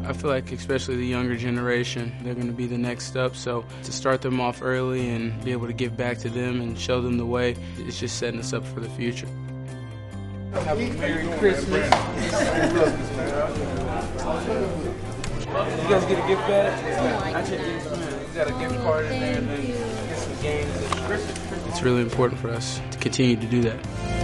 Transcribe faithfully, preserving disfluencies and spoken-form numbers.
I feel like especially the younger generation, they're going to be the next up. So to start them off early and be able to give back to them and show them the way, it's just setting us up for the future. Have a Merry Christmas. You guys get a gift bag? I should You got a gift card in there and then get some games. It's really important for us to continue to do that.